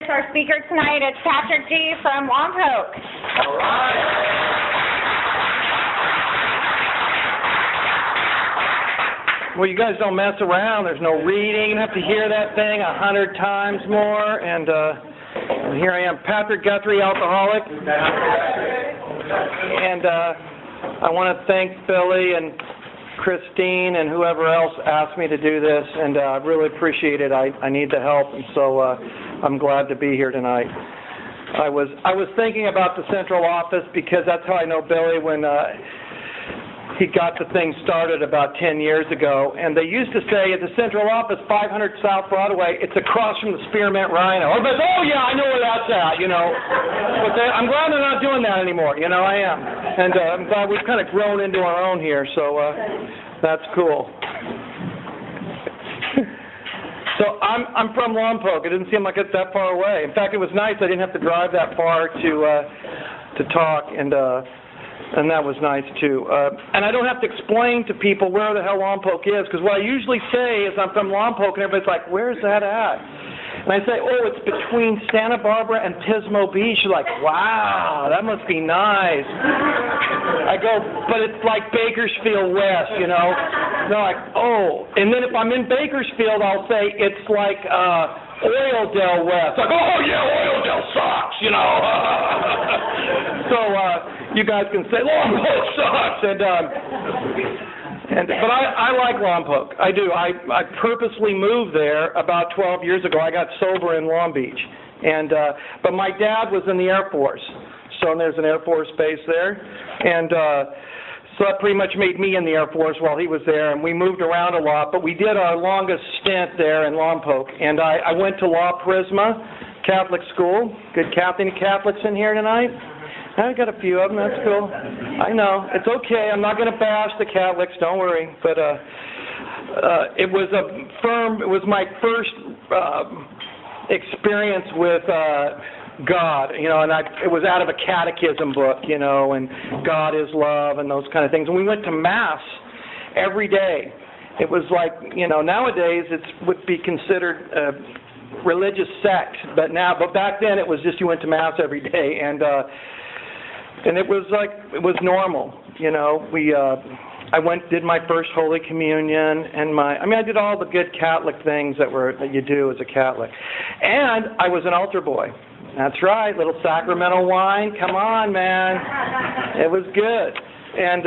Our speaker tonight is Patrick G. from Lompoc. All right. Well, you guys don't mess around. There's no reading. You have to hear that thing 100 times more. And here I am, Patrick Guthrie, alcoholic. And I want to thank Billy and Christine and whoever else asked me to do this, and I really appreciate it. I need the help, and so I'm glad to be here tonight. I was thinking about the central office because that's how I know Billy when he got the thing started about 10 years ago. And they used to say at the central office, 500 South Broadway, it's across from the Spearmint Rhino. Everybody's, oh yeah, I know where that's at, you know. But I'm glad they're not doing that anymore, you know, I am. And I'm glad we've kind of grown into our own here, so that's cool. So I'm from Lompoc. It didn't seem like it's that far away. In fact, it was nice. I didn't have to drive that far to talk, and that was nice too. And I don't have to explain to people where the hell Lompoc is, because what I usually say is I'm from Lompoc, and everybody's like, "Where's that at?" And I say, "Oh, it's between Santa Barbara and Pismo Beach." You're like, "Wow, that must be nice." I go, "But it's like Bakersfield West, you know." They're like, "Oh." And then if I'm in Bakersfield, I'll say it's like Oildale West. Like, "Oh yeah, Oildale sucks," you know. So you guys can say Lompoc sucks, but I like Lompoc. I do. I purposely moved there about 12 years ago. I got sober in Long Beach, but my dad was in the Air Force, so there's an Air Force base there, and so that pretty much made me in the Air Force while he was there, and we moved around a lot. But we did our longest stint there in Lompoc, and I went to La Prisma Catholic school. Good Catholics in here tonight? I got a few of them. That's cool. I know. It's okay. I'm not going to bash the Catholics. Don't worry. But it was it was my first experience with God, you know, and it was out of a catechism book, you know, and God is love and those kind of things. And we went to Mass every day. It was like, you know, nowadays it would be considered a religious sect, but back then it was just you went to Mass every day, and it was like, it was normal, you know. I did my first Holy Communion, and I did all the good Catholic things that you do as a Catholic. And I was an altar boy. That's right, little sacramental wine. Come on, man. It was good. And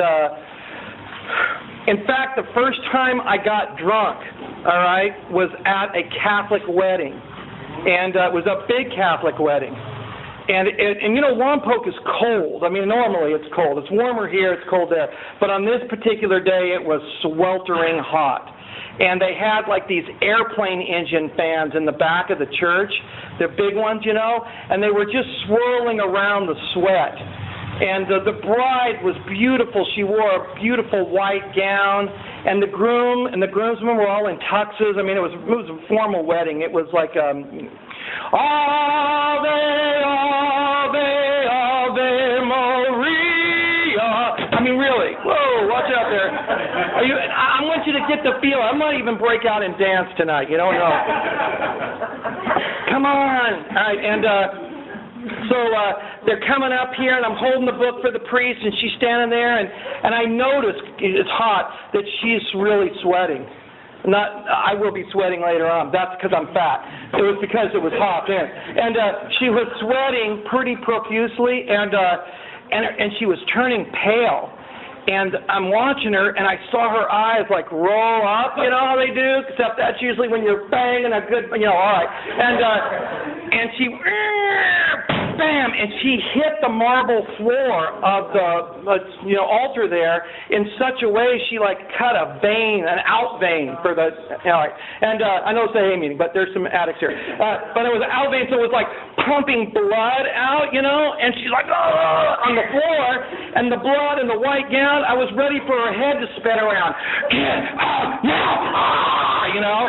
in fact, the first time I got drunk, all right, was at a Catholic wedding. And it was a big Catholic wedding. And you know, Lompoc is cold. I mean, normally it's cold. It's warmer here, it's cold there. But on this particular day, it was sweltering hot. And they had like these airplane engine fans in the back of the church. They're big ones, you know, and they were just swirling around the sweat. And the bride was beautiful. She wore a beautiful white gown, and the groom and the groomsmen were all in tuxes. I mean, it was a formal wedding. It was like Ave, Ave, Ave Maria. I mean, really. Whoa, watch out there. I want you to get the feel. I might even break out and dance tonight. You don't know. Come on. All right, and so they're coming up here, and I'm holding the book for the priest, and she's standing there, and I notice, it's hot, that she's really sweating. I will be sweating later on. That's because I'm fat. It was because it was hot then. And she was sweating pretty profusely, and she was turning pale. And I'm watching her, and I saw her eyes like roll up, you know how they do, except that's usually when you're banging a good, you know, all right. And she, bam, and she hit the marble floor of the, altar there in such a way she like cut a vein, an out vein for the, all right. And I know it's a hay meeting, but there's some addicts here. But it was an out vein, so it was like pumping blood out, you know, and she's like, oh, on the floor, and the blood and the white gown. I was ready for her head to spin around. Get out now, you know.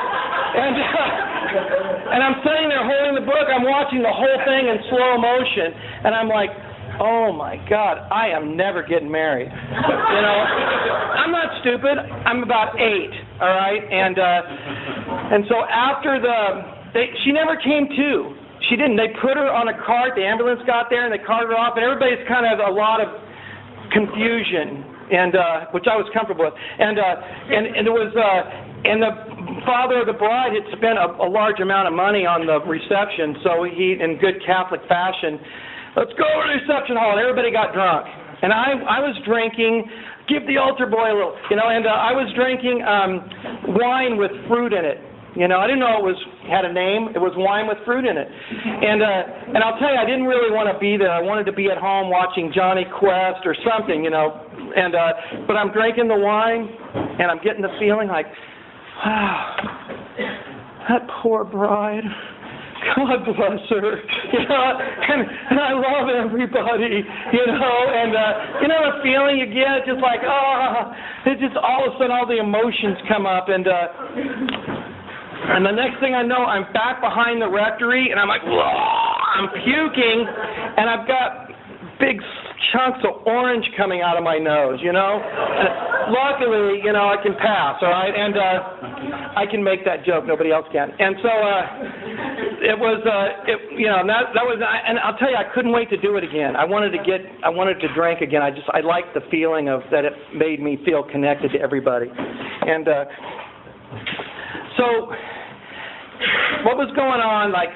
And I'm sitting there holding the book. I'm watching the whole thing in slow motion, and I'm like, oh my God, I am never getting married. You know, I'm not stupid. I'm about 8, all right. And so after she never came to. she didn't. They put her on a cart. The ambulance got there, and they carted her off. And everybody's kind of a lot of confusion, and which I was comfortable with. And it was and the father of the bride had spent a large amount of money on the reception, so he, in good Catholic fashion, let's go to the reception hall. And everybody got drunk, and I was drinking. Give the altar boy a little, and I was drinking wine with fruit in it. I didn't know it had a name. It was wine with fruit in it. And I'll tell you, I didn't really want to be there. I wanted to be at home watching Johnny Quest or something, And but I'm drinking the wine, and I'm getting the feeling like, wow, that poor bride. God bless her, and I love everybody, and the feeling you get, just like, it's just all of a sudden all the emotions come up, and the next thing I know, I'm back behind the rectory, and I'm like, whoa, I'm puking, and I've got big chunks of orange coming out of my nose, And luckily, I can pass, all right, and I can make that joke. Nobody else can. And so it was, and that was, and I'll tell you, I couldn't wait to do it again. I wanted to drink again. I liked the feeling of that. It made me feel connected to everybody, and so what was going on? Like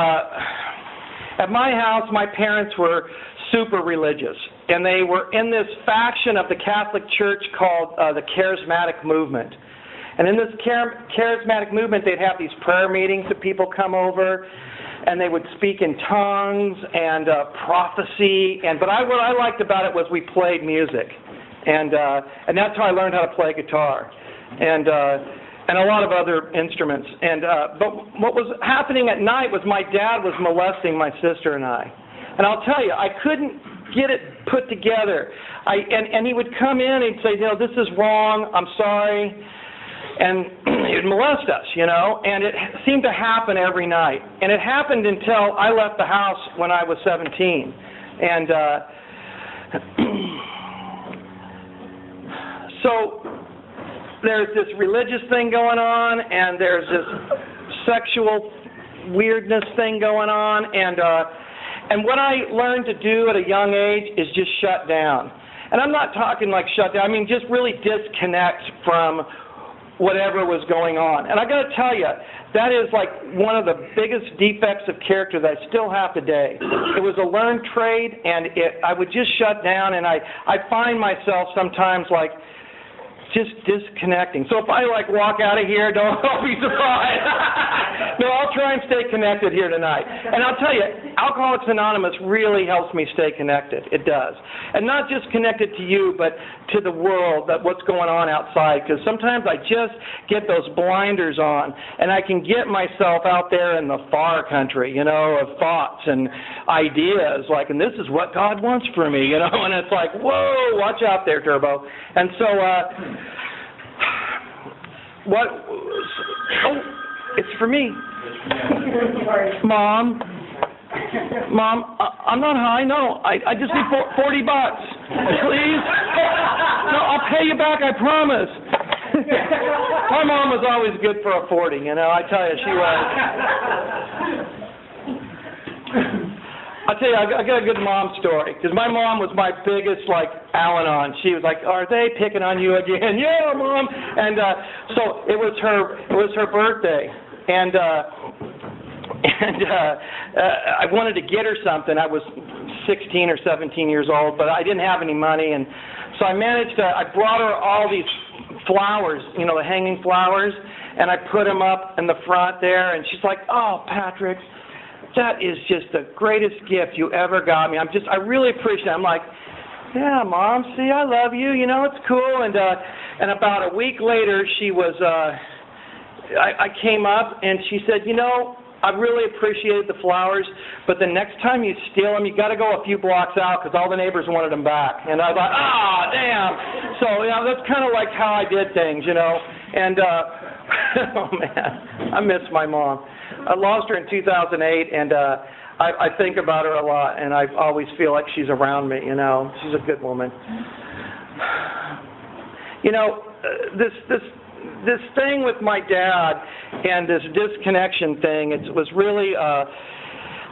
at my house, my parents were super religious, and they were in this faction of the Catholic Church called the Charismatic Movement. And in this charismatic movement, they'd have these prayer meetings that people come over, and they would speak in tongues and prophecy. But what I liked about it was we played music, and that's how I learned how to play guitar, and a lot of other instruments. But what was happening at night was my dad was molesting my sister and I. And I'll tell you, I couldn't get it put together. And he would come in and he'd say, this is wrong, I'm sorry. And he'd molest us, and it seemed to happen every night. And it happened until I left the house when I was 17. And so there's this religious thing going on, and there's this sexual weirdness thing going on, and what I learned to do at a young age is just shut down. And I'm not talking like shut down, I mean just really disconnect from whatever was going on. And I got to tell you, that is like one of the biggest defects of character that I still have today. It was a learned trade, and I would just shut down, and I find myself sometimes like just disconnecting. So if I walk out of here, don't be surprised. No, I'll try and stay connected here tonight. And I'll tell you, Alcoholics Anonymous really helps me stay connected. It does. And not just connected to you, but to the world, that what's going on outside. Because sometimes I just get those blinders on, and I can get myself out there in the far country, of thoughts and ideas, and this is what God wants for me, and it's like, whoa, watch out there, Turbo. And so, it's for me. Mom, I'm not high, no. I just need $40. Please? No, I'll pay you back, I promise. My mom was always good for a 40, I tell you, she was. I'll tell you, I got a good mom story, because my mom was my biggest, Al-Anon. She was like, are they picking on you again? Yeah, Mom. And so it was her birthday, and I wanted to get her something. I was 16 or 17 years old, but I didn't have any money, and so I brought her all these flowers, the hanging flowers, and I put them up in the front there, and she's like, oh, Patrick, that is just the greatest gift you ever got me. I really appreciate it. I'm like, yeah, Mom, see, I love you, it's cool. And about a week later, she was, I came up, and she said, I really appreciated the flowers, but the next time you steal them, you got to go a few blocks out, because all the neighbors wanted them back. And I was like, damn. So, that's kind of like how I did things, And, oh, man, I miss my mom. I lost her in 2008, and I think about her a lot, and I always feel like she's around me, She's a good woman. This thing with my dad and this disconnection thing, it was really,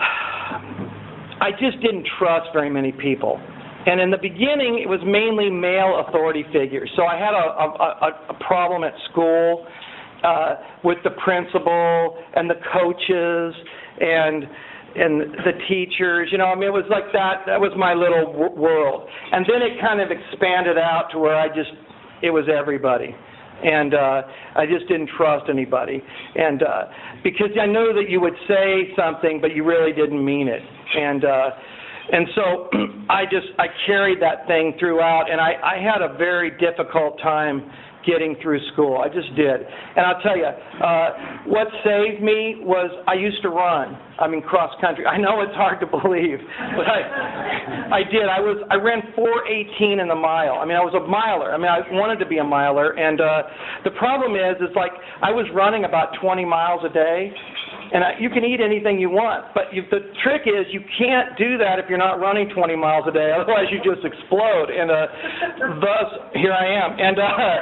I just didn't trust very many people. And in the beginning, it was mainly male authority figures. So I had a problem at school with the principal and the coaches and the teachers. You know, I mean, it was like that. That was my little world. And then it kind of expanded out to where it was everybody. And I just didn't trust anybody. And because I knew that you would say something, but you really didn't mean it. And so I carried that thing throughout, and I had a very difficult time getting through school. I just did. And I'll tell you, what saved me was I used to run. I mean, cross country. I know it's hard to believe, but I did. I ran 4:18 in the mile. I mean, I was a miler. I mean, I wanted to be a miler. And the problem is like I was running about 20 miles a day. And you can eat anything you want, but the trick is you can't do that if you're not running 20 miles a day. Otherwise, you just explode. And thus, here I am. And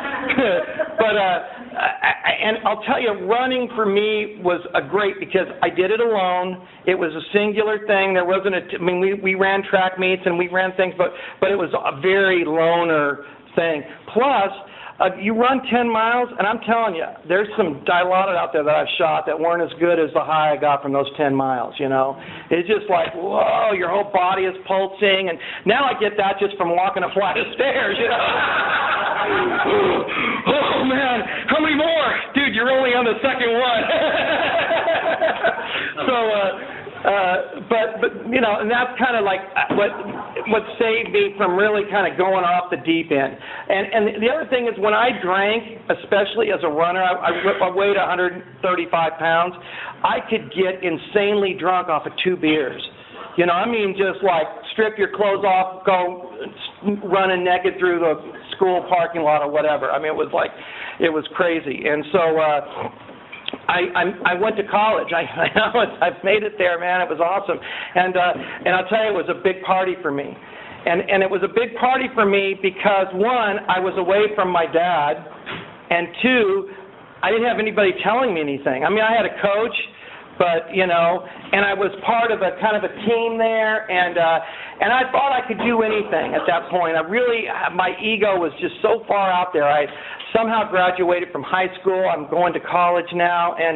and I'll tell you, running for me was great because I did it alone. It was a singular thing. There wasn't I mean, we ran track meets and we ran things, but it was a very loner thing. Plus, you run 10 miles, and I'm telling you, there's some dilaudid out there that I've shot that weren't as good as the high I got from those 10 miles, you know. It's just like, whoa, your whole body is pulsing, and now I get that just from walking a flight of stairs, you know. Oh, man, how many more? Dude, you're only on the second one. But you know, and that's kind of like what saved me from really kind of going off the deep end. And the other thing is when I drank, especially as a runner, I weighed 135 pounds. I could get insanely drunk off of 2 beers. You know, I mean, just like strip your clothes off, go running naked through the school parking lot or whatever. I mean, it was crazy. And so I went to college. I've made it there, man. It was awesome. And I'll tell you, it was a big party for me. And it was a big party for me because, one, I was away from my dad, and two, I didn't have anybody telling me anything. I mean, I had a coach, but, you know, and I was part of a kind of a team there, and I thought I could do anything at that point. My ego was just so far out there. I somehow graduated from high school. I'm going to college now, and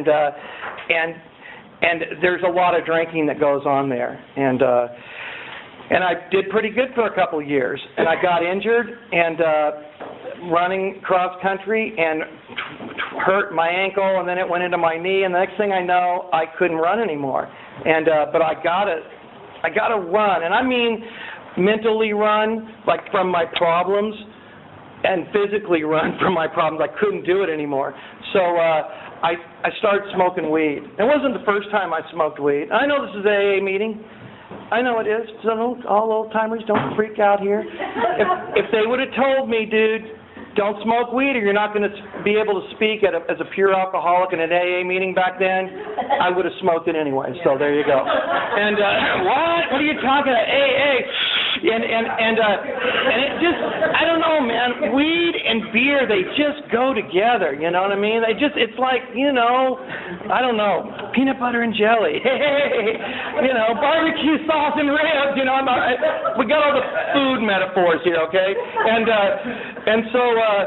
there's a lot of drinking that goes on there, and I did pretty good for a couple of years, and I got injured and running cross country and hurt my ankle, and then it went into my knee, and the next thing I know, I couldn't run anymore. And but I gotta run, and I mean mentally run, like from my problems, and physically run from my problems. I couldn't do it anymore. So I started smoking weed. It wasn't the first time I smoked weed. I know this is an AA meeting. I know it is. So all old-timers, don't freak out here. If they would have told me, dude, don't smoke weed or you're not going to be able to speak as a pure alcoholic in an AA meeting back then, I would have smoked it anyway. So there you go. And what? What are you talking about? AA? And it just, I don't know, man, weed and beer, they just go together, you know what I mean? It's like, you know, I don't know, peanut butter and jelly, hey, you know, barbecue sauce and ribs, you know, we got all the food metaphors here, okay? And so,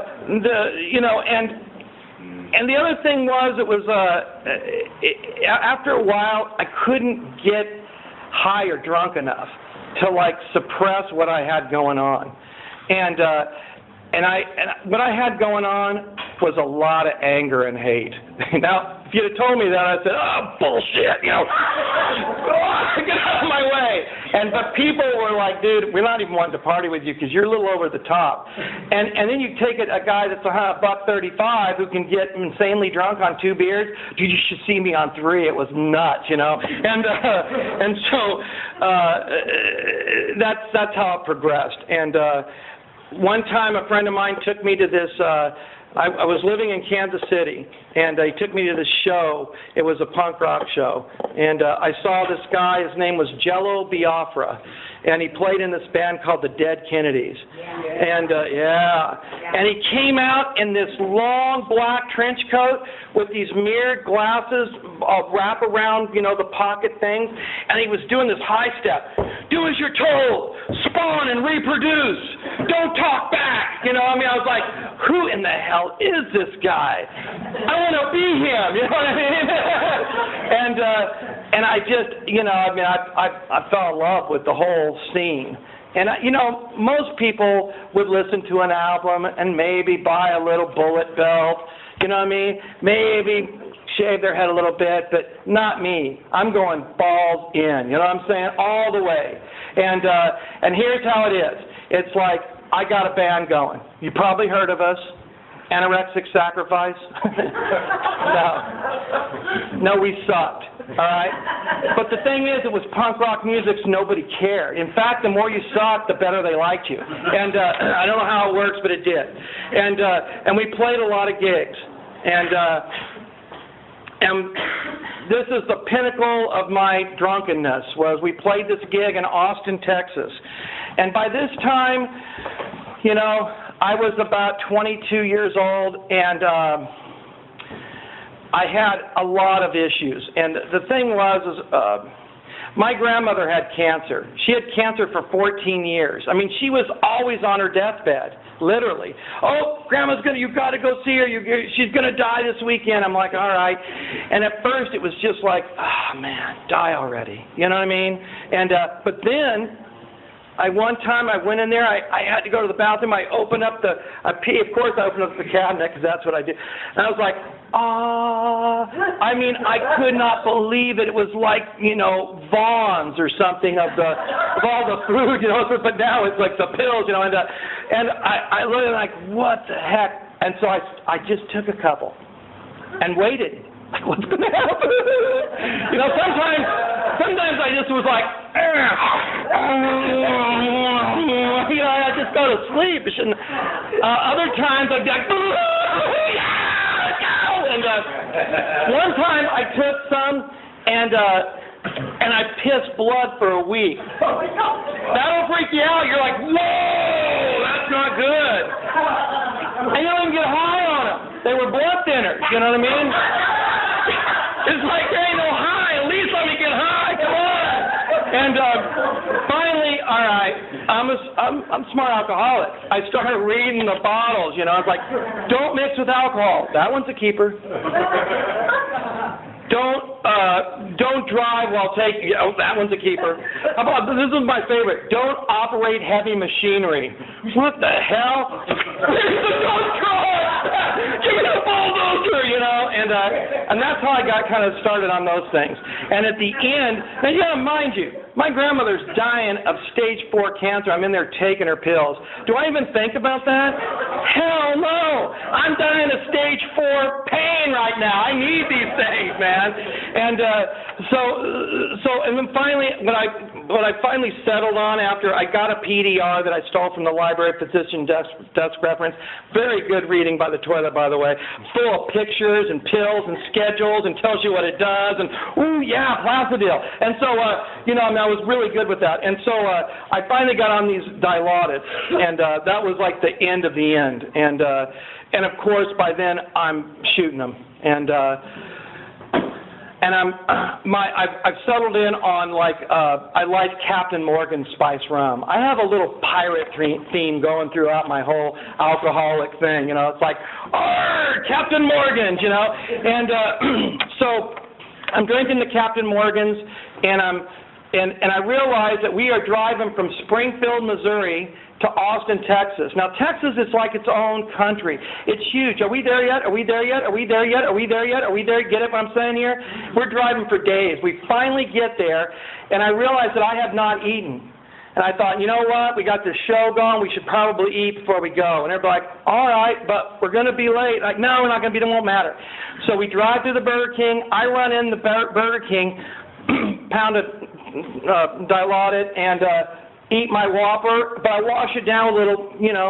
and the other thing was, after a while, I couldn't get high or drunk enough to like suppress what I had going on, and what I had going on was a lot of anger and hate. Now, if you'd have told me that, I'd say, "Oh, bullshit," you know, get out of my way. But people were like, "Dude, we're not even wanting to party with you because you're a little over the top." And then you take a guy that's $135 who can get insanely drunk on 2 beers. Dude, you should see me on 3. It was nuts, you know. And so that's how it progressed. And one time, a friend of mine took me to this. I was living in Kansas City, and he took me to this show. It was a punk rock show, and I saw this guy. His name was Jello Biafra, and he played in this band called the Dead Kennedys. And and he came out in this long black trench coat with these mirrored glasses wrap around, the pocket things, and he was doing this high step. Do as you're told, spawn and reproduce. Don't talk back. I was like, who in the hell is this guy? I want to be him. You know what I mean? and I just, I fell in love with the whole scene. And, most people would listen to an album and maybe buy a little bullet belt, you know what I mean? Maybe shave their head a little bit, but not me. I'm going balls in, you know what I'm saying? All the way. And here's how it is. It's like, I got a band going. You probably heard of us. Anorexic Sacrifice? No, we sucked, all right? But the thing is, it was punk rock music, so nobody cared. In fact, the more you sucked, the better they liked you. And I don't know how it works, but it did. And we played a lot of gigs. And this is the pinnacle of my drunkenness, was we played this gig in Austin, Texas. And by this time, I was about 22 years old, and I had a lot of issues. And the thing was, my grandmother had cancer. She had cancer for 14 years. I mean, she was always on her deathbed, literally. Oh, Grandma's you've got to go see her. She's going to die this weekend. I'm like, all right. And at first, it was just like, oh, man, die already. You know what I mean? And but then, one time I went in there, I had to go to the bathroom, I opened up of course I opened up the cabinet, because that's what I do, and I was like, I mean, I could not believe it. It was like, Vaughn's or something of all the food, but now it's like the pills, and I looked at it like, what the heck? And so I just took a couple and waited. Like, what's going to happen? Sometimes I just was like, I just go to sleep. Other times I'd be like, let's go! And one time I took some, and I pissed blood for a week. That'll freak you out. You're like, whoa, that's not good. And you don't even get high on them. They were blood thinners, you know what I mean? It's like, there ain't no high. At least let me get high. Come on. And finally, all right, I'm a smart alcoholic. I started reading the bottles, It's like, don't mix with alcohol. That one's a keeper. Don't drive while taking. That one's a keeper. How about this is my favorite? Don't operate heavy machinery. What the hell? Don't drive. Give me the bulldozer, And that's how I got kind of started on those things. And at the end, now mind you, my grandmother's dying of stage 4 cancer. I'm in there taking her pills. Do I even think about that? Hell no! I'm dying of stage 4 pain right now. I need these things, man. And and then finally, what I finally settled on after I got a PDR that I stole from the library, Physician Desk Reference, very good reading by the toilet, by the way, full of pictures and pills and schedules and tells you what it does, and ooh, yeah, Placidil. And so, I was really good with that. And so I finally got on these Dilaudid, and that was like the end of the end. And of course, by then, I'm shooting them. And I've settled in on I like Captain Morgan's Spice Rum. I have a little pirate theme going throughout my whole alcoholic thing. It's like, arr, Captain Morgan's, And so I'm drinking the Captain Morgan's, and I realize that we are driving from Springfield, Missouri, to Austin, Texas. Now, Texas is like its own country. It's huge. Are we there yet? Are we there yet? Are we there yet? Are we there yet? Are we there? Get it what I'm saying here? We're driving for days. We finally get there, and I realize that I have not eaten. And I thought, you know what? We got this show going. We should probably eat before we go. And everybody's like, all right, but we're going to be late. Like, no, we're not going to be. It won't matter. So we drive through the Burger King. I run in the Burger King, pound of Dilaudid, and eat my Whopper, but I wash it down a little,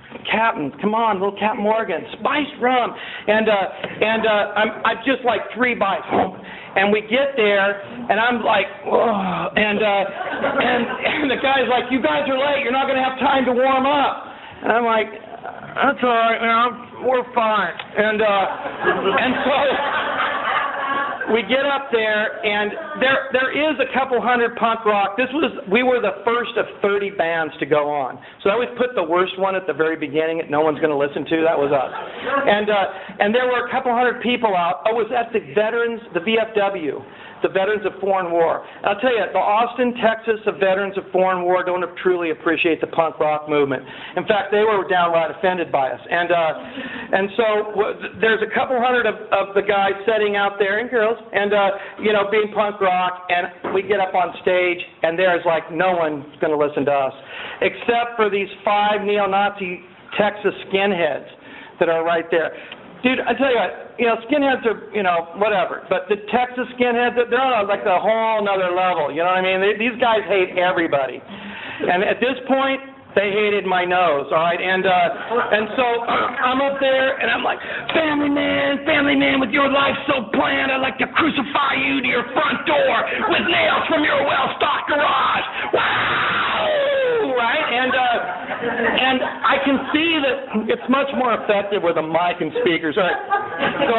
Captain, come on, little Captain Morgan, spiced rum. And I'm just like 3 bites. And we get there, and I'm like, whoa. And the guy's like, you guys are late. You're not going to have time to warm up. And I'm like, that's all right, man. We're fine. And so we get up there, and there is a couple hundred punk rock. We were the first of 30 bands to go on. So I always put the worst one at the very beginning that no one's going to listen to. That was us. And there were a couple hundred people out. I was at the VFW, the Veterans of Foreign War. And I'll tell you, the Austin, Texas of Veterans of Foreign War don't truly appreciate the punk rock movement. In fact, they were downright offended by us. And so there's a couple hundred of the guys sitting out there, and girls, and being punk rock, and we get up on stage, and there's like no one's going to listen to us, except for these 5 neo-Nazi Texas skinheads that are right there. Dude, I tell you what, skinheads are, whatever, but the Texas skinheads, they're on like a whole nother level, you know what I mean? These guys hate everybody. And at this point, they hated my nose, all right? And so I'm up there, and I'm like, family man, with your life so planned, I'd like to crucify you to your front door with nails from your well-stocked garage. Wow! Right? And I can see that it's much more effective with a mic and speakers. Right? So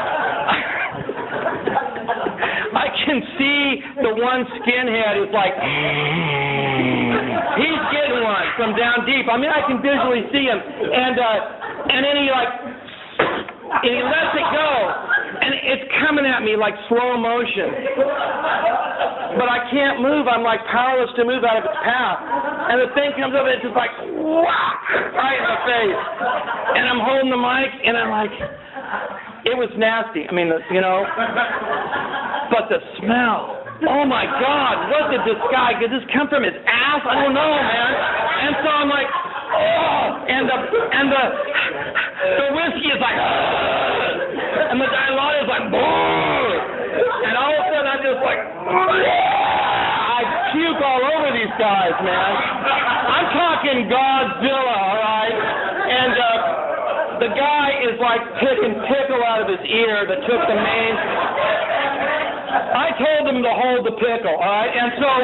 I can see the one skinhead is like, he's getting one from down deep. I mean, I can visually see him. And then he lets it go. And it's coming at me like slow motion. But I can't move. I'm like powerless to move out of its path. And the thing comes up and it's just like, whack, right in the face. And I'm holding the mic and I'm like, it was nasty. I mean, but the smell. Oh my God, what did this guy, did this come from his ass? I don't know, man. And so I'm like, oh, and the whiskey is like, and the dialogue is like, and all of a sudden I'm just like, I puke all over these guys, man. I'm talking Godzilla, all right? And the guy is like picking pickle out of his ear that took the main. I told him to hold the pickle, all right? And so,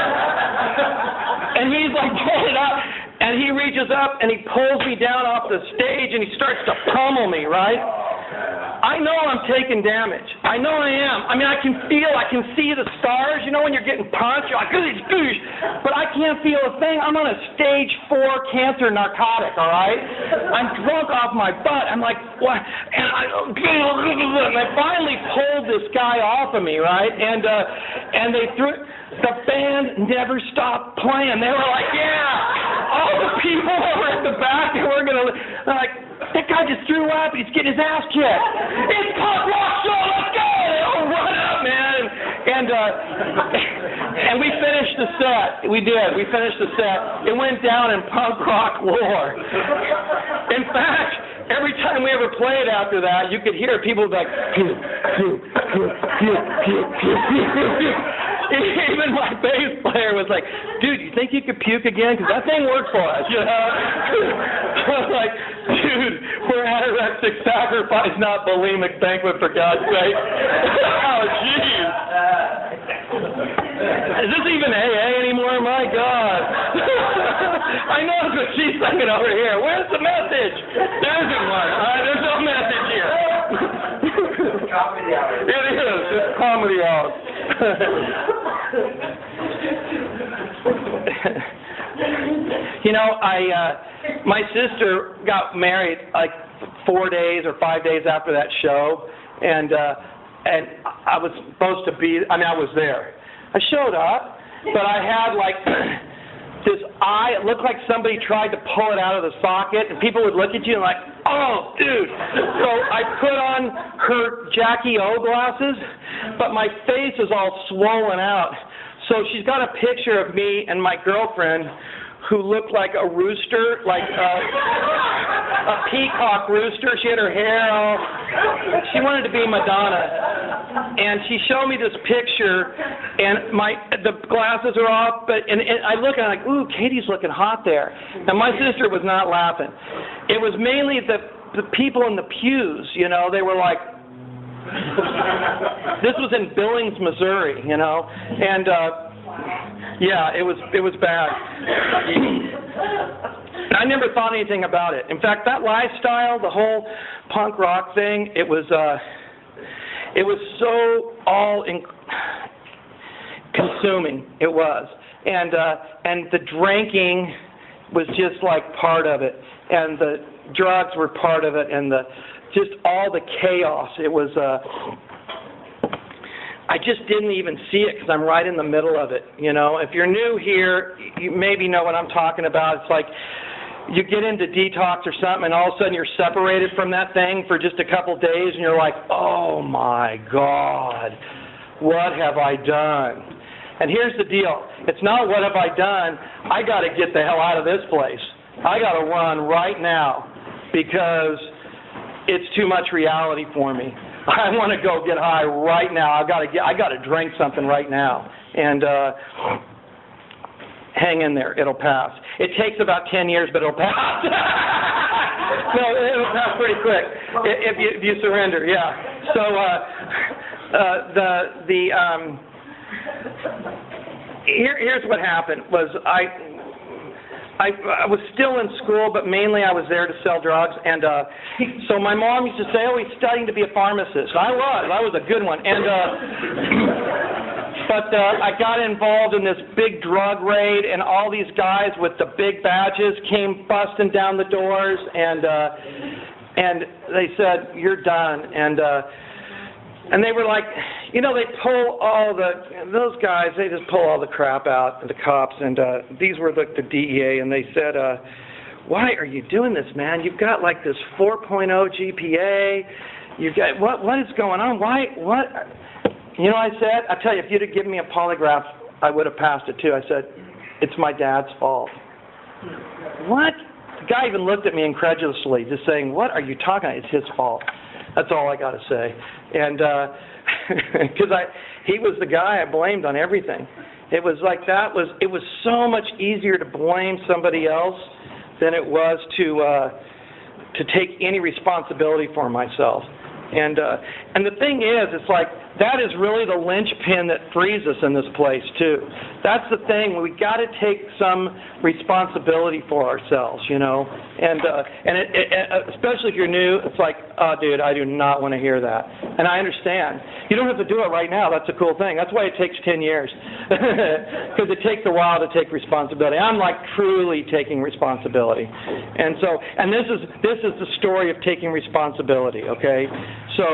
and he's like pulling it up, and he reaches up and he pulls me down off the stage and he starts to pummel me, right? I know I'm taking damage. I know I am. I mean, I can see the stars, when you're getting punched, you're like, goosh, goosh. But I can't feel a thing. I'm on a stage 4 cancer narcotic, all right? I'm drunk off my butt. I'm like, what? And I finally pulled this guy off of me, right? And they threw, the band never stopped playing. They were like, yeah. All the people over at the back, they're like, that guy just threw up. He's getting his ass kicked. It's punk rock show. Let's go! They all run up, man. And we finished the set. We did. We finished the set. It went down in punk rock lore. In fact, every time we ever played after that, you could hear people like, puke, puke, puke, puke, puke, puke, puke, puke. Even my bass player was like, dude, you think you could puke again? Because that thing worked for us, I was like, dude, we're anorexic sacrifice, not bulimic banquet, for God's sake. Oh, jeez. Is this even AA anymore? My God. I know it's what she's singing over here. Where's the message? There isn't one. There's no message here. Comedy hour. It is. It's comedy hour. My sister got married like 4 days or 5 days after that show, and I was supposed to be. I was there. I showed up, but I had like this eye. It looked like somebody tried to pull it out of the socket, and people would look at you and like, oh, dude. So I put on her Jackie O glasses, but my face is all swollen out. So she's got a picture of me and my girlfriend who looked like a rooster, like a peacock rooster. She had her hair all, she wanted to be Madonna. and she showed me this picture, and the glasses are off, and I look and I'm like, ooh, Katie's looking hot there. And my sister was not laughing. It was mainly the people in the pews, you know, they were like, this was in Billings, Missouri, you know, and yeah, it was bad. I never thought anything about it. In fact, that lifestyle, the whole punk rock thing, it was so consuming. It was, and the drinking was just like part of it, and the drugs were part of it, and just all the chaos. It was. I just didn't even see it because I'm right in the middle of it. You know, if you're new here, you maybe know what I'm talking about. It's like you get into detox or something, and all of a sudden you're separated from that thing for just a couple days, and you're like, oh my God, what have I done? And here's the deal. It's not what have I done. I got to get the hell out of this place. I got to run right now because it's too much reality for me. I want to go get high right now. I got to drink something right now. And hang in there. It'll pass. It takes about 10 years, but it'll pass. No, it'll pass pretty quick if you surrender. Yeah. So here's what happened was I was still in school, but mainly I was there to sell drugs. And so my mom used to say, oh, he's studying to be a pharmacist. I was a good one. And but I got involved in this big drug raid, and all these guys with the big badges came busting down the doors, and they said, you're done. And they were like, you know, they pull those guys, they just pull all the crap out, the cops, and these were the DEA, and they said, why are you doing this, man? You've got like this 4.0 GPA, you've got, what is going on? Why, what? You know, I said, I tell you, if you'd have given me a polygraph, I would have passed it too. I said, it's my dad's fault. What? The guy even looked at me incredulously, just saying, what are you talking about? It's his fault. That's all I got to say. And because he was the guy I blamed on everything. It was like it was so much easier to blame somebody else than it was to take any responsibility for myself. And the thing is, it's like that is really the linchpin that frees us in this place too. That's the thing. We got to take some responsibility for ourselves, you know. And especially if you're new, it's like, oh, dude, I do not want to hear that. And I understand. You don't have to do it right now. That's a cool thing. That's why it takes 10 years, because it takes a while to take responsibility. I'm like truly taking responsibility, and this is the story of taking responsibility. Okay, so.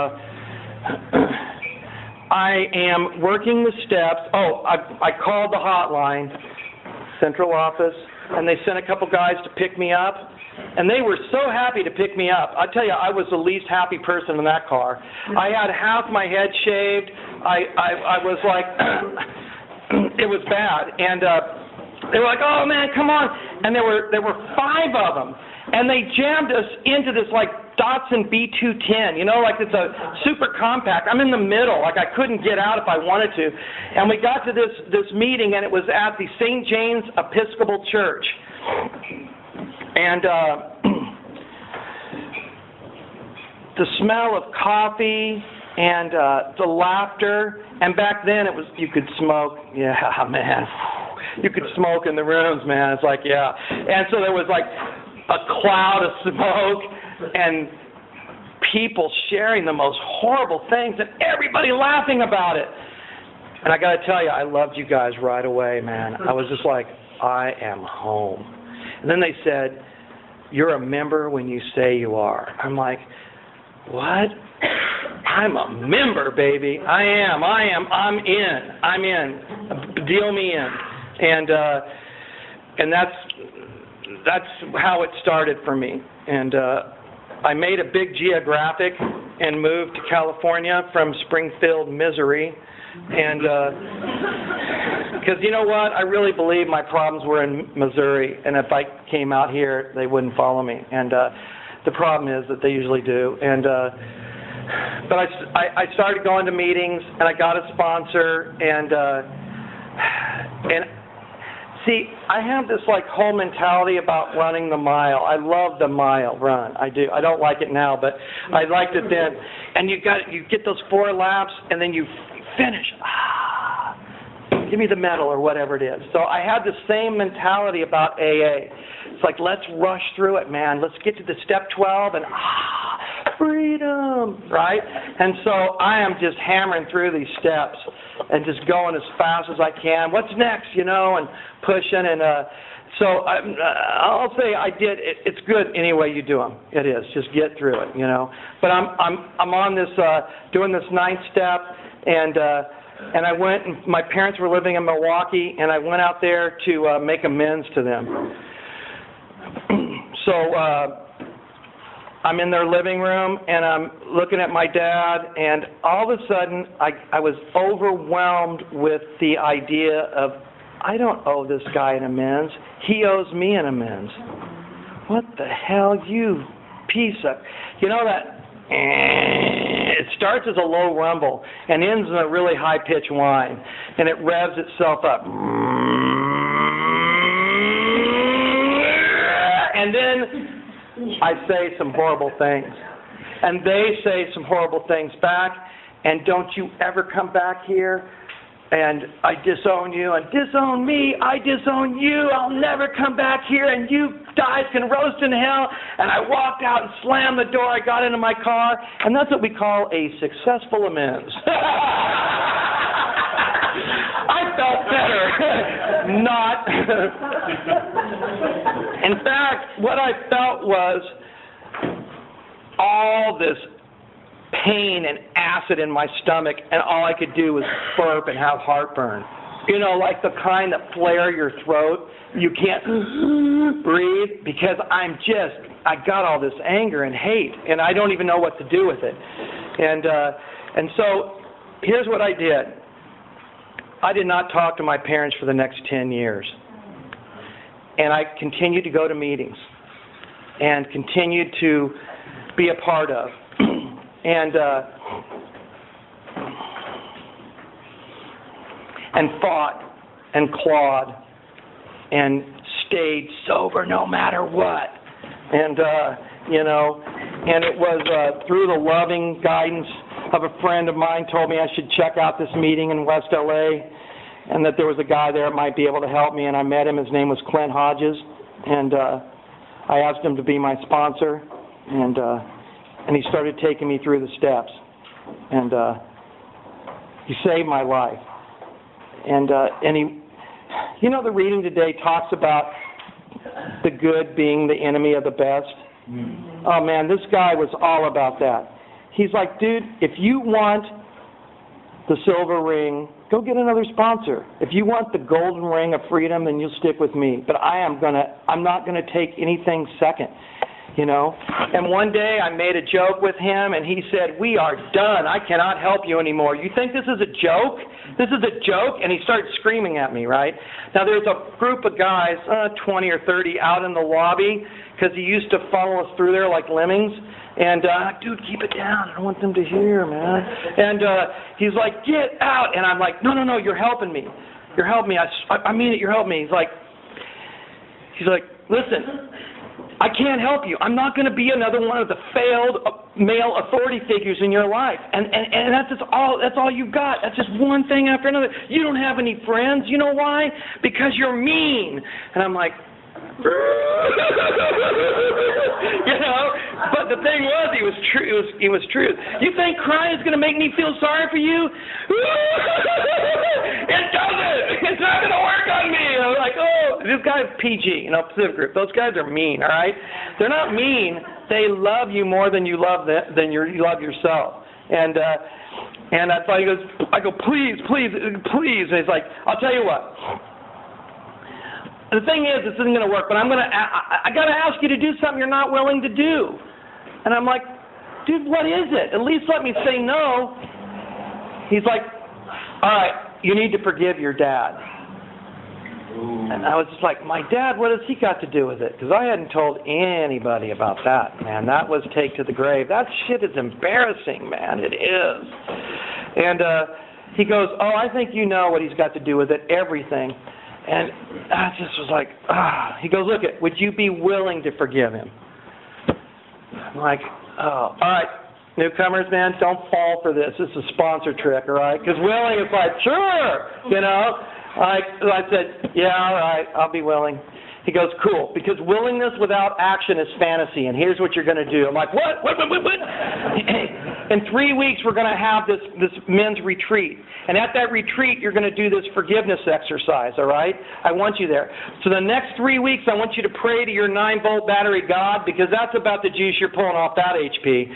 I am working the steps. Oh, I called the hotline, central office, and they sent a couple guys to pick me up, and they were so happy to pick me up. I tell you, I was the least happy person in that car. I had half my head shaved. I was like, it was bad, and they were like, oh man, come on, and there were 5 of them. And they jammed us into this like Datsun B210, you know, like it's a super compact. I'm in the middle, like I couldn't get out if I wanted to. And we got to this meeting, and it was at the St. James Episcopal Church. And the smell of coffee and the laughter, and back then you could smoke. Yeah, man, you could smoke in the rooms, man. It's like, yeah. And so there was like a cloud of smoke and people sharing the most horrible things and everybody laughing about it. And I got to tell you, I loved you guys right away, man. I was just like, I am home. And then they said, you're a member when you say you are. I'm like, what? I'm a member, baby. I'm in. Deal me in. And that's how it started for me. And I made a big geographic and moved to California from Springfield, Missouri. And because you know what? I really believe my problems were in Missouri. And if I came out here, they wouldn't follow me. And the problem is that they usually do. And but I started going to meetings, and I got a sponsor, and see, I have this like whole mentality about running the mile. I love the mile run. I do. I don't like it now, but I liked it then. And you get those 4 laps, and then you finish. Give me the medal or whatever it is. So I had the same mentality about AA. It's like, let's rush through it, man. Let's get to the step 12 and freedom, right? And so I am just hammering through these steps and just going as fast as I can. What's next, and pushing. And so I'll say I did. It's good any way you do them. It is. Just get through it, But I'm on this doing this 9th step, and I went, and my parents were living in Milwaukee, and I went out there to make amends to them. So I'm in their living room, and I'm looking at my dad, and all of a sudden I was overwhelmed with the idea of, I don't owe this guy an amends. He owes me an amends. What the hell, you piece of... that... It starts as a low rumble and ends in a really high-pitched whine, and it revs itself up. And then I say some horrible things, and they say some horrible things back, and don't you ever come back here, and I disown you, and disown me, I disown you, I'll never come back here, and you guys can roast in hell. And I walked out and slammed the door. I got into my car, and that's what we call a successful amends. I felt better. Not. In fact, what I felt was all this pain and acid in my stomach, and all I could do was burp and have heartburn. Like the kind that flare your throat. You can't breathe because I got all this anger and hate, and I don't even know what to do with it. And so here's what I did. I did not talk to my parents for the next 10 years. And I continued to go to meetings and continued to be a part of. And fought and clawed and stayed sober no matter what. And, and it was through the loving guidance of a friend of mine told me I should check out this meeting in West LA, and that there was a guy there that might be able to help me, and I met him. His name was Clint Hodges, and I asked him to be my sponsor, and he started taking me through the steps, and he saved my life. And he, the reading today talks about the good being the enemy of the best. Oh man, this guy was all about that. He's like, dude, if you want the silver ring, go get another sponsor. If you want the golden ring of freedom, then you'll stick with me. But I'm not gonna take anything second. And one day I made a joke with him, and he said, "We are done. I cannot help you anymore. You think this is a joke? This is a joke?" And he started screaming at me, right? Now there's a group of guys, 20 or 30, out in the lobby, because he used to funnel us through there like lemmings. And, dude, keep it down. I don't want them to hear, man. And he's like, "Get out." And I'm like, no, you're helping me. You're helping me. I mean it, you're helping me. He's like, listen, I can't help you. I'm not going to be another one of the failed male authority figures in your life. And that's just all. That's all you've got. That's just one thing after another. You don't have any friends. You know why? Because you're mean. And I'm like, But the thing was, he was true. He was true. You think crying is going to make me feel sorry for you? It doesn't. It's not going to work on me. I'm like, oh, this guy's PG, Pacific Group. Those guys are mean, all right? They're not mean. They love you more than you love you love yourself. And I thought I go, please. And he's like, I'll tell you what. The thing is, this isn't going to work, but I got to ask you to do something you're not willing to do. And I'm like, dude, what is it? At least let me say no. He's like, all right, you need to forgive your dad. And I was just like, my dad, what has he got to do with it? Because I hadn't told anybody about that, man. That was take to the grave. That shit is embarrassing, man. It is. And he goes, oh, I think you know what he's got to do with it, everything. And I just was like, He goes, look, would you be willing to forgive him? I'm like, oh, all right. Newcomers, man, don't fall for this. This is a sponsor trick, all right? Because willing is like, sure, you know. So I said, yeah, all right, I'll be willing. He goes, cool, because willingness without action is fantasy, and here's what you're going to do. I'm like, what? In 3 weeks, we're going to have this men's retreat. And at that retreat, you're going to do this forgiveness exercise, all right? I want you there. So the next 3 weeks, I want you to pray to your 9-volt battery God, because that's about the juice you're pulling off that HP.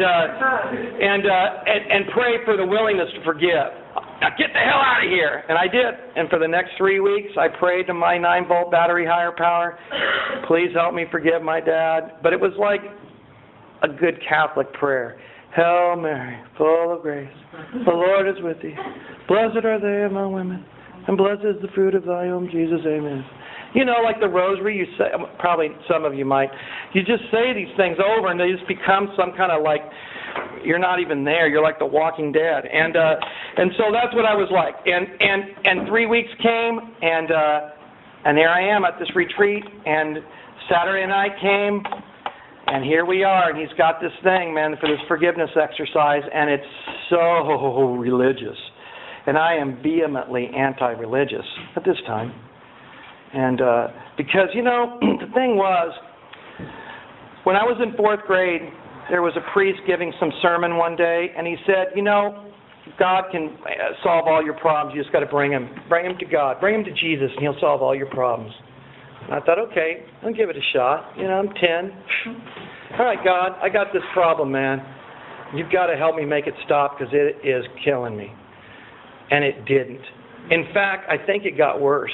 And pray for the willingness to forgive. Now get the hell out of here. And I did. And for the next 3 weeks, I prayed to my 9-volt battery higher power, please help me forgive my dad. But it was like a good Catholic prayer. Hail Mary, full of grace, the Lord is with thee. Blessed are they among women, and blessed is the fruit of thy womb, Jesus. Amen. You know, like the rosary, you say, probably some of you might, you just say these things over, and they just become some kind of like, you're not even there. You're like the Walking Dead. And so that's what I was like. And 3 weeks came, and there I am at this retreat, and Saturday night came, and here we are, and he's got this thing, man, for this forgiveness exercise, and it's so religious. And I am vehemently anti-religious at this time. And because, you know, the thing was, when I was in 4th grade, there was a priest giving some sermon one day, and he said, you know, God can solve all your problems. You just got to bring him to God. Bring him to Jesus, and he'll solve all your problems. And I thought, okay, I'll give it a shot. You know, I'm 10. All right, God, I got this problem, man. You've got to help me make it stop because it is killing me. And it didn't. In fact, I think it got worse.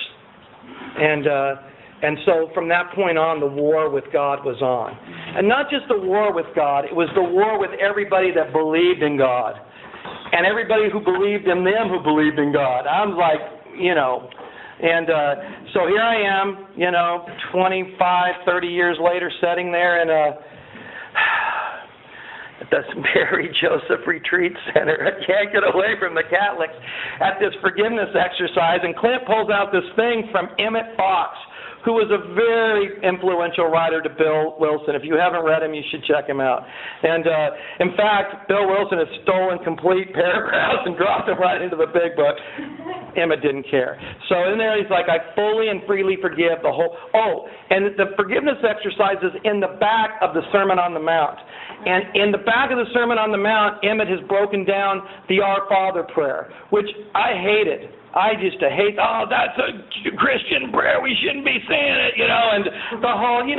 And so from that point on, the war with God was on. And not just the war with God, it was the war with everybody that believed in God. And everybody who believed in them who believed in God. I'm like, you know, and so here I am, you know, 25, 30 years later, sitting there in at the Mary Joseph Retreat Center. I can't get away from the Catholics at this forgiveness exercise. And Clint pulls out this thing from Emmett Fox, who was a very influential writer to Bill Wilson. If you haven't read him, you should check him out. And in fact, Bill Wilson has stolen complete paragraphs and dropped them right into the big book. Emmett didn't care. So in there, he's like, I fully and freely forgive the whole... Oh, and the forgiveness exercise is in the back of the Sermon on the Mount. And in the back of the Sermon on the Mount, Emmett has broken down the Our Father prayer, which I hated. I just hate, oh, that's a Christian prayer, we shouldn't be saying it, you know, and the whole, and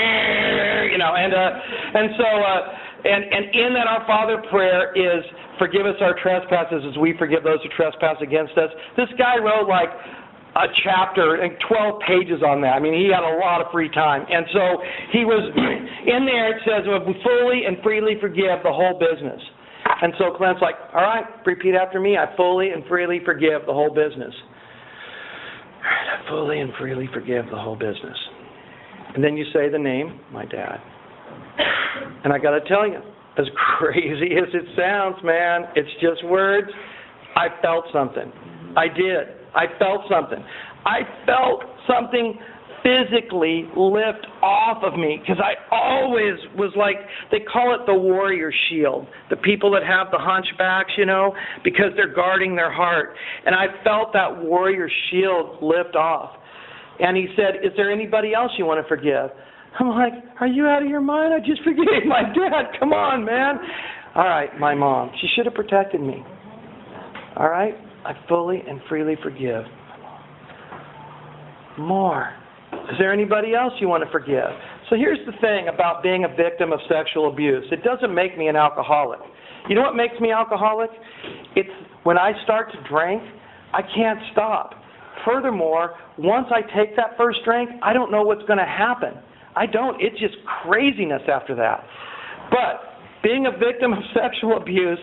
so in that Our Father prayer is, forgive us our trespasses as we forgive those who trespass against us. This guy wrote like a chapter and 12 pages on that. I mean, he had a lot of free time. And so he was, in there it says, we fully and freely forgive the whole business. And so Clint's like, all right, repeat after me. I fully and freely forgive the whole business. All right, I fully and freely forgive the whole business. And then you say the name, my dad. And I got to tell you, as crazy as it sounds, man, it's just words. I felt something. I did. I felt something. I felt something physically lift off of me, because I always was like, they call it the warrior shield, the people that have the hunchbacks, you know, because they're guarding their heart. And I felt that warrior shield lift off. And he said, is there anybody else you want to forgive? I'm like, are you out of your mind? I just forgave my dad. Come on, man. All right, my mom. She should have protected me. All right, I fully and freely forgive my mom. More. Is there anybody else you want to forgive? So here's the thing about being a victim of sexual abuse. It doesn't make me an alcoholic. You know what makes me alcoholic? It's when I start to drink, I can't stop. Furthermore, once I take that first drink, I don't know what's going to happen. I don't. It's just craziness after that. But being a victim of sexual abuse,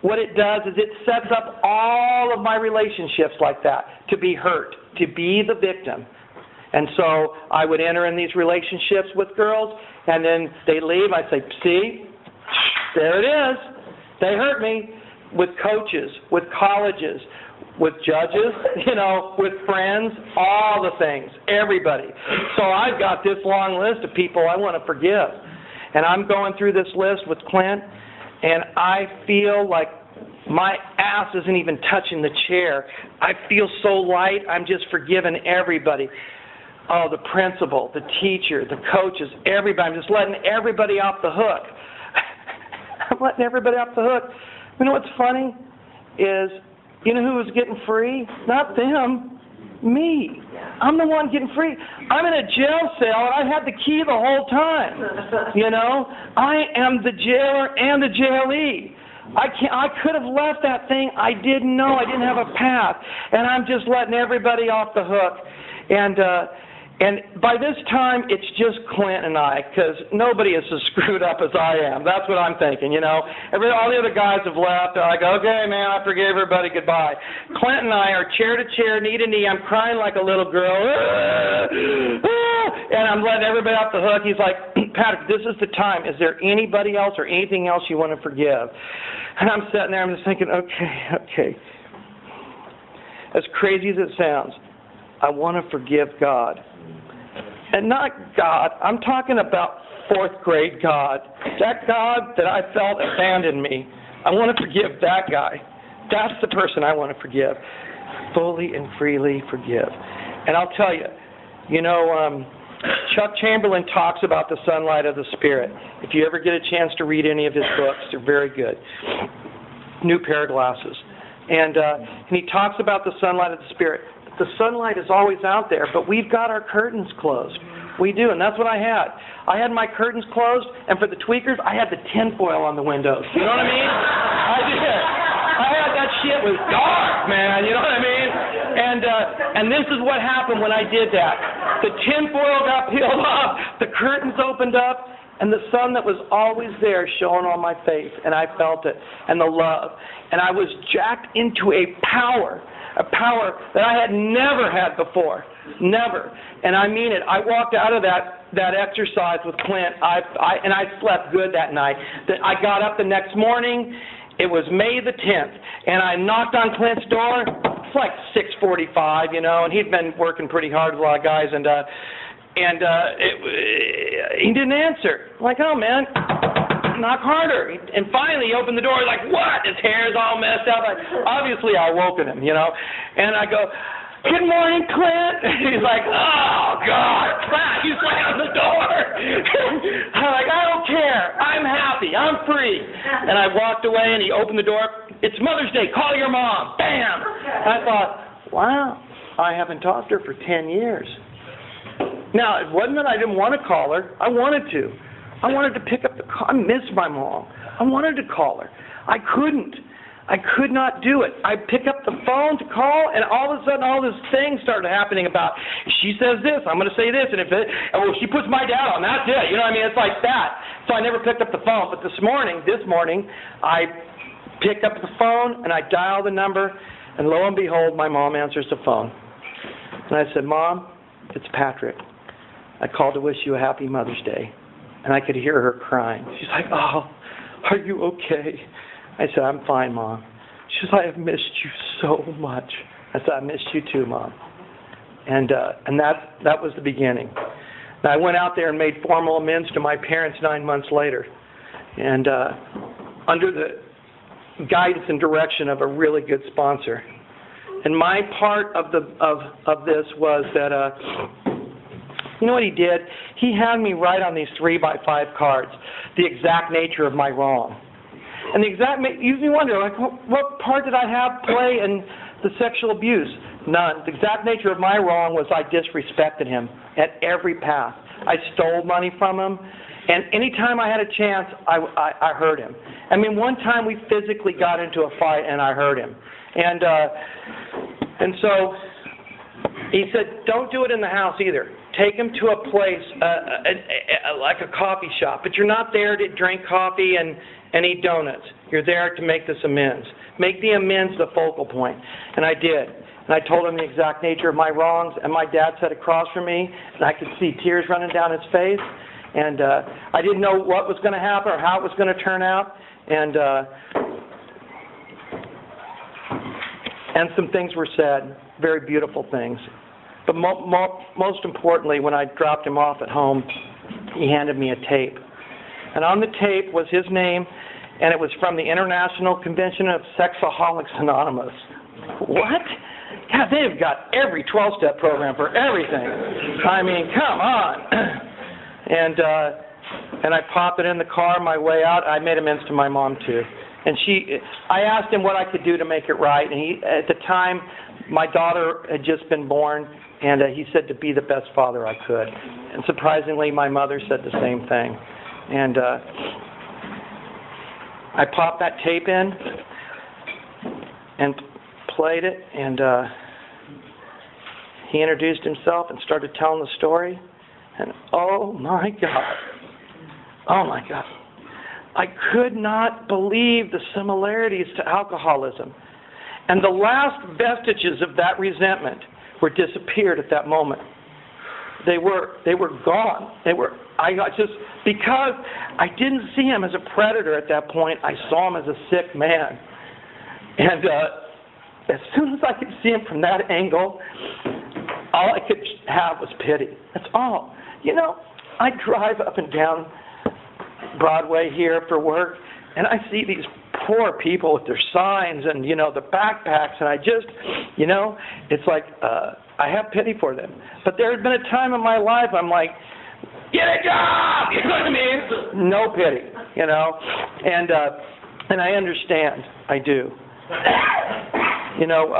what it does is it sets up all of my relationships like that, to be hurt, to be the victim. And so I would enter in these relationships with girls, and then they leave. I'd say, see, there it is. They hurt me. With coaches, with colleges, with judges, with friends, all the things, everybody. So I've got this long list of people I want to forgive. And I'm going through this list with Clint, and I feel like my ass isn't even touching the chair. I feel so light, I'm just forgiving everybody. Oh, the principal, the teacher, the coaches, everybody. I'm just letting everybody off the hook. I'm letting everybody off the hook. You know what's funny is, you know who was getting free? Not them, me. I'm the one getting free. I'm in a jail cell, and I had the key the whole time. I am the jailer and the jailee. I could have left that thing. I didn't know. I didn't have a path, and I'm just letting everybody off the hook. And by this time, it's just Clint and I, because nobody is as screwed up as I am. That's what I'm thinking, All the other guys have left. I go, okay, man, I forgive everybody. Goodbye. Clint and I are chair to chair, knee to knee. I'm crying like a little girl. And I'm letting everybody off the hook. He's like, Patrick, this is the time. Is there anybody else or anything else you want to forgive? And I'm sitting there. I'm just thinking, okay. As crazy as it sounds, I want to forgive God. And not God, I'm talking about fourth grade God. That God that I felt abandoned me. I want to forgive that guy. That's the person I want to forgive. Fully and freely forgive. And I'll tell you, Chuck Chamberlain talks about the sunlight of the Spirit. If you ever get a chance to read any of his books, they're very good. New pair of glasses. And he talks about the sunlight of the Spirit. The sunlight is always out there, but we've got our curtains closed. We do, and that's what I had. I had my curtains closed, and for the tweakers, I had the tinfoil on the windows. You know what I mean? I did. I had that shit was dark, man. You know what I mean? And this is what happened when I did that. The tinfoil got peeled off, the curtains opened up, and the sun that was always there shone on my face, and I felt it, and the love. And I was jacked into a power that I had never had before. Never. And I mean it. I walked out of that exercise with Clint, and I slept good that night. I got up the next morning. It was May the 10th, and I knocked on Clint's door. It's like 6:45, and he'd been working pretty hard with a lot of guys, and he didn't answer. I'm like, oh, man. Knock harder. And finally he opened the door. He's like, what? His hair's all messed up. Obviously I woken him, And I go, good morning, Clint. He's like, oh, God. You slammed the door. I'm like, I don't care. I'm happy. I'm free. And I walked away, and he opened the door. It's Mother's Day. Call your mom. Bam. I thought, wow, I haven't talked to her for 10 years. Now, it wasn't that I didn't want to call her. I wanted to. I wanted to pick up the call. I missed my mom. I wanted to call her. I couldn't. I could not do it. I'd pick up the phone to call, and all of a sudden all these things started happening about, she says this, I'm going to say this, and if she puts my dad on, that's it. You know what I mean? It's like that. So I never picked up the phone. But this morning, I picked up the phone, and I dialed the number, and lo and behold, my mom answers the phone. And I said, Mom, it's Patrick. I called to wish you a happy Mother's Day. And I could hear her crying. She's like, oh, are you okay? I said, I'm fine, Mom. She says, I have missed you so much. I said, I missed you too, Mom. And that was the beginning. And I went out there and made formal amends to my parents 9 months later. And under the guidance and direction of a really good sponsor. And my part of this was that you know what he did? He had me write on these 3x5 cards the exact nature of my wrong. And you wonder, like, what part did I have play in the sexual abuse? None. The exact nature of my wrong was I disrespected him at every path. I stole money from him, and any time I had a chance, I hurt him. I mean, one time we physically got into a fight, and I hurt him. And so He said, don't do it in the house either. Take him to a place, like a coffee shop. But you're not there to drink coffee and eat donuts. You're there to make this amends. Make the amends the focal point. And I did. And I told him the exact nature of my wrongs. And my dad sat across from me, and I could see tears running down his face. And I didn't know what was going to happen or how it was going to turn out. And some things were said, very beautiful things. But most importantly, when I dropped him off at home, he handed me a tape. And on the tape was his name, and it was from the International Convention of Sexaholics Anonymous. What? God, they've got every 12-step program for everything. I mean, come on. And I popped it in the car on my way out. I made amends to my mom, too. And I asked him what I could do to make it right. And at the time, my daughter had just been born, and he said to be the best father I could. And surprisingly, my mother said the same thing. And I popped that tape in and played it, and he introduced himself and started telling the story. And oh my God, I could not believe the similarities to alcoholism. And the last vestiges of that resentment were disappeared at that moment. They were gone. Because I didn't see him as a predator at that point, I saw him as a sick man. And as soon as I could see him from that angle, all I could have was pity. That's all. You know, I drive up and down Broadway here for work, and I see these poor people with their signs and, you know, the backpacks, and I just, you know, it's like I have pity for them. But there had been a time in my life I'm like, get a job! You know what I mean? No pity, you know? And I understand. I do. You know,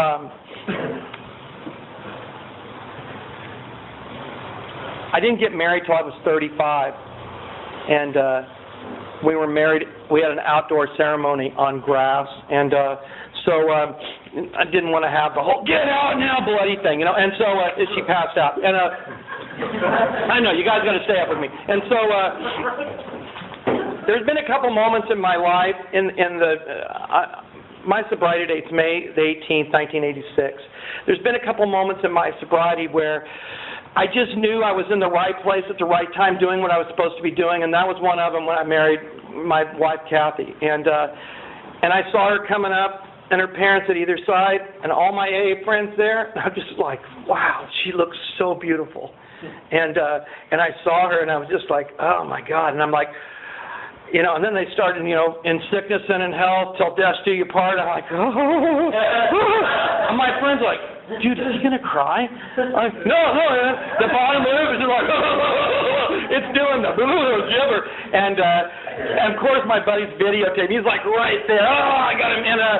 I didn't get married till I was 35, and we were married. We had an outdoor ceremony on grass, and so I didn't want to have the whole "get out now" bloody thing, you know. And so she passed out, and I know you guys got to stay up with me. And so there's been a couple moments in my life my sobriety date's May the 18th, 1986. There's been a couple moments in my sobriety where I just knew I was in the right place at the right time doing what I was supposed to be doing, and that was one of them when I married my wife, Kathy. And I saw her coming up, and her parents at either side, and all my AA friends there. And I'm just like, wow, she looks so beautiful. And I saw her, and I was just like, oh, my God. And I'm like, you know, and then they started, you know, in sickness and in health, till death do you part. I'm like, oh. And my friend's like, dude, is he going to cry? I'm like, no, the bottom lip is like, it's doing the jibber. And of course, my buddy's videotape, he's like right there. Oh, I got him in a...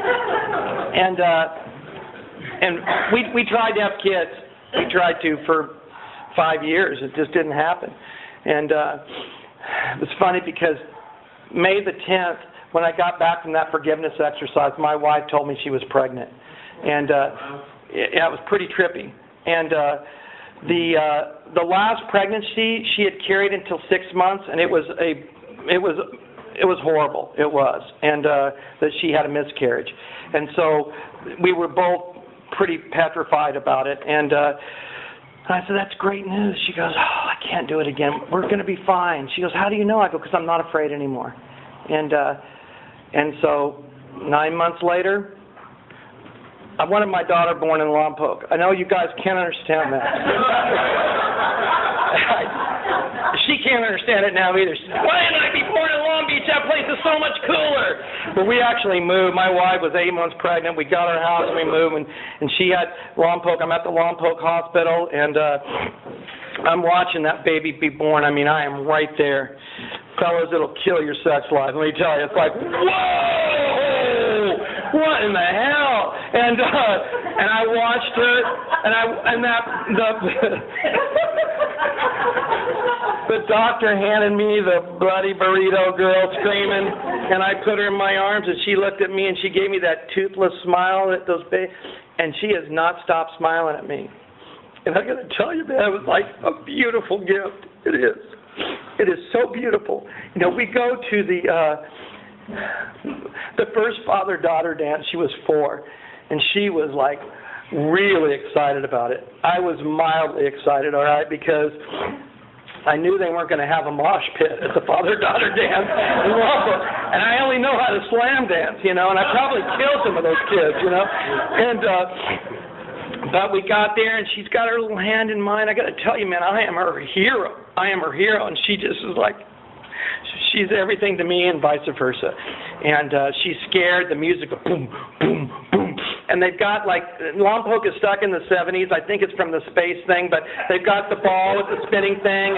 And we tried to have kids. We tried to for 5 years. It just didn't happen. And it was funny because May the 10th, when I got back from that forgiveness exercise, my wife told me she was pregnant. And it was pretty trippy. And the last pregnancy she had carried until 6 months, and it was horrible. It was, and that she had a miscarriage. And so we were both pretty petrified about it. And I said, that's great news. She goes, oh, I can't do it again. We're going to be fine. She goes, how do you know? I go, because I'm not afraid anymore. And so 9 months later, I wanted my daughter born in Lompoc. I know you guys can't understand that. She can't understand it now either. She said, why didn't I be born in Long Beach? That place is so much cooler. But we actually moved. My wife was 8 months pregnant. We got our house and we moved. And she had Lompoc. I'm at the Lompoc Hospital, and I'm watching that baby be born. I mean, I am right there. Fellas, it'll kill your sex life. Let me tell you. It's like, whoa! What in the hell? And I watched her, the doctor handed me the bloody burrito girl screaming, and I put her in my arms, and she looked at me, and she gave me that toothless smile and she has not stopped smiling at me. And I got to tell you, man, it was like a beautiful gift. It is. It is so beautiful. You know, we go to the first father-daughter dance. She was 4, and she was like really excited about it. I was mildly excited, all right, because I knew they weren't going to have a mosh pit at the father-daughter dance in Lompoc, and I only know how to slam dance, you know, and I probably killed some of those kids, you know, and but we got there, and she's got her little hand in mine. I got to tell you, man, I am her hero. I am her hero, and she just is like, she's everything to me, and vice versa. And she's scared. The music goes boom, boom, boom. And they've got, like, Lompoc is stuck in the 70s. I think it's from the space thing, but they've got the ball with the spinning thing.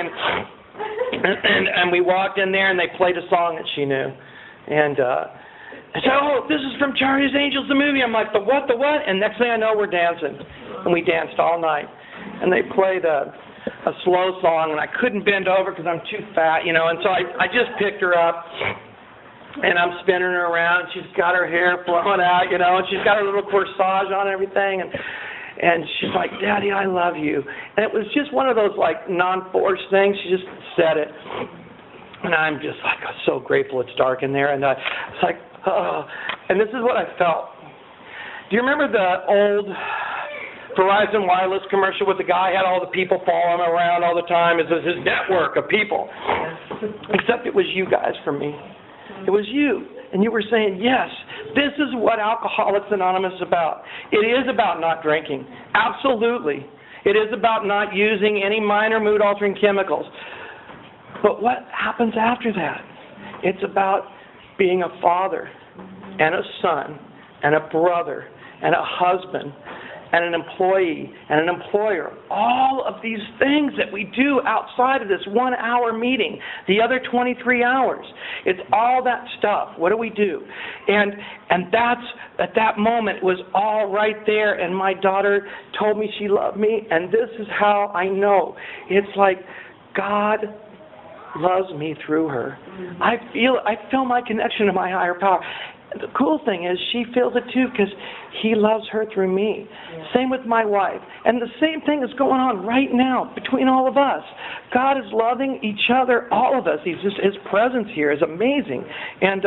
And we walked in there, and they played a song that she knew. And I said, oh, this is from Charlie's Angels, the movie. I'm like, the what, the what? And next thing I know, we're dancing. And we danced all night. And they played a slow song, and I couldn't bend over because I'm too fat, you know. And so I just picked her up, and I'm spinning her around. She's got her hair flowing out, you know, and she's got her little corsage on and everything. And she's like, Daddy, I love you. And it was just one of those, like, non-forced things. She just said it. And I'm just like, I'm so grateful it's dark in there. And it's like, oh. And this is what I felt. Do you remember the old Verizon Wireless commercial with the guy had all the people following him around all the time? It was his network of people. Except it was you guys for me. It was you. And you were saying, yes, this is what Alcoholics Anonymous is about. It is about not drinking. Absolutely. It is about not using any minor mood-altering chemicals. But what happens after that? It's about being a father and a son and a brother and a husband and an employee and an employer. All of these things that we do outside of this 1-hour meeting, the other 23 hours. It's all that stuff. What do we do? And that's, at that moment, was all right there, and my daughter told me she loved me, and this is how I know. It's like God loves me through her. I feel my connection to my higher power. The cool thing is she feels it too because he loves her through me. Yeah. Same with my wife. And the same thing is going on right now between all of us. God is loving each other, all of us. His presence here is amazing. And,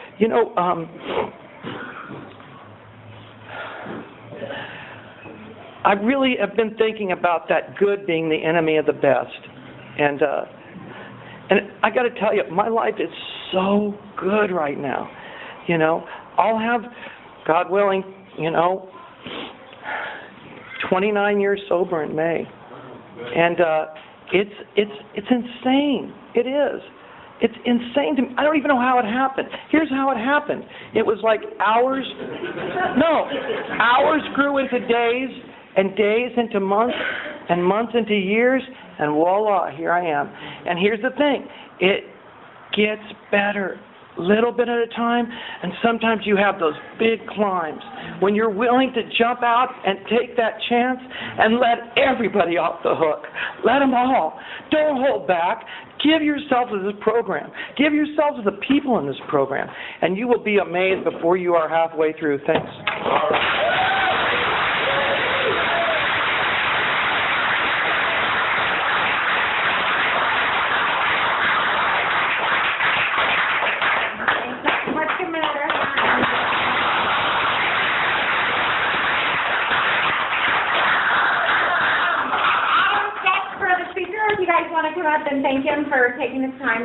I really have been thinking about that good being the enemy of the best. And I got to tell you, my life is so good right now. You know, I'll have, God willing, 29 years sober in May, and it's insane. It is. It's insane to me. I don't even know how it happened. Here's how it happened. It was like hours grew into days, and days into months, and months into years, and voila, here I am. And here's the thing. It gets better, little bit at a time, and sometimes you have those big climbs when you're willing to jump out and take that chance and let everybody off the hook. Let them all. Don't hold back. Give yourself to this program. Give yourself to the people in this program, and you will be amazed before you are halfway through. Thanks. Come up and thank him for taking his time.